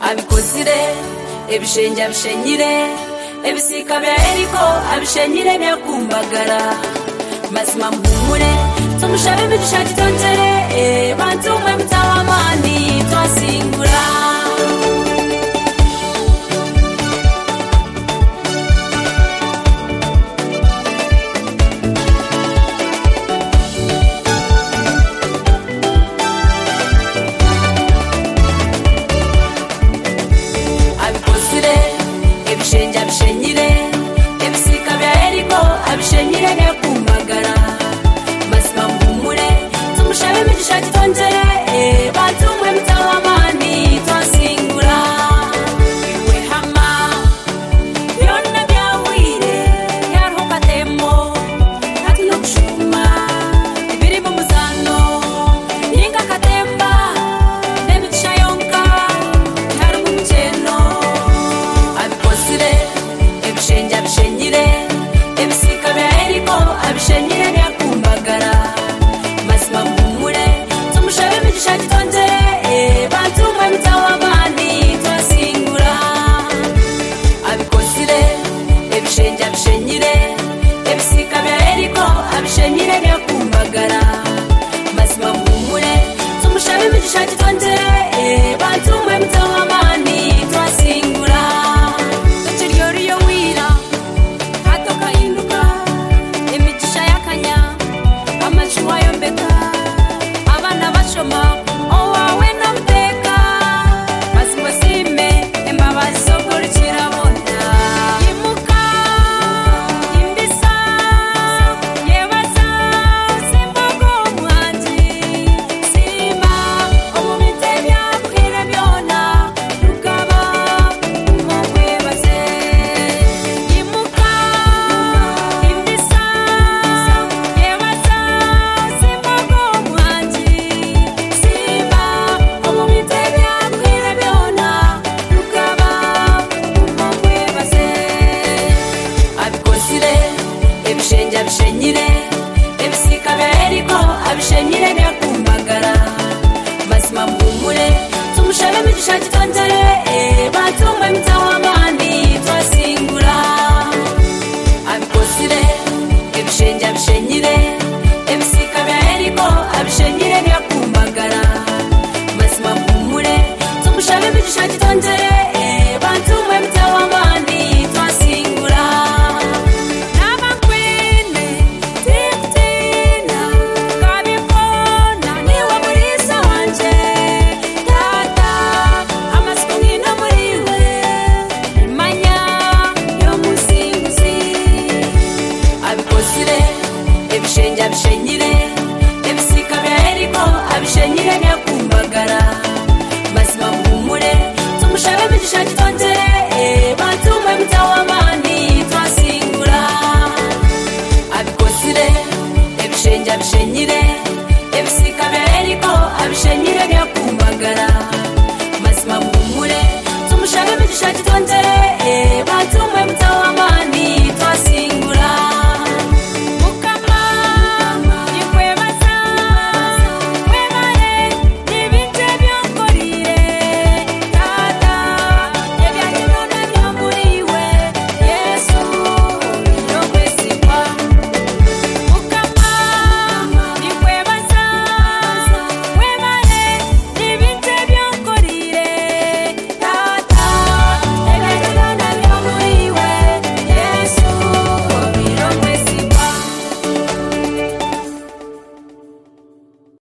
abikozire ebishenja bishenyire ebisika bya Eriko abishenyire byakumbagara mazima mpumure tumushabe imigisha kitongere bantu mwe mutawamani twasingura abishenyire byakumbagara mazima mpumure tumushabe imigisha kitongere bantu mwe mutawamani twasingura iwe hama byonna byawire yaroho katemo hati no kushuma ibiri mu muzano ninga katemba n'imigisha yonka hari mu mukeno abikozire ebishenja bishenyire ebisika bya Eriko abishenyire byakumbagara mazima mpumure tumushabe imigisha kitongere bantu mwe mutawamani twasingura abikozire ebishenja bishenyire ebisika bya Eriko abishenyire byakumbagara mazima mpumure tumushabe imigisha kitongere bantu mwe mutawamani twasingura tukiryo wira abana bashoma owawe nomteka mazimosime embabazi zokurikirabona imuka imbisa yebaza simbago mwanji sima omubite byakwire byona rukaba umokwebaze imuka imbisa yebaza simbago mwanji sima omubite byakwire byona rukaba umokwebaze abikozire ebishenja bishenyire ebisika bya Eriko abishenyire byakumbagara mazima mpumure tumushabe imigisha kitongere bantu mwe mutawamani twasingura abikozire ebishenja bishenyire ebisika bya Eriko abishenyire byakumbagara mazima mpumure tumushabe imigisha kitongere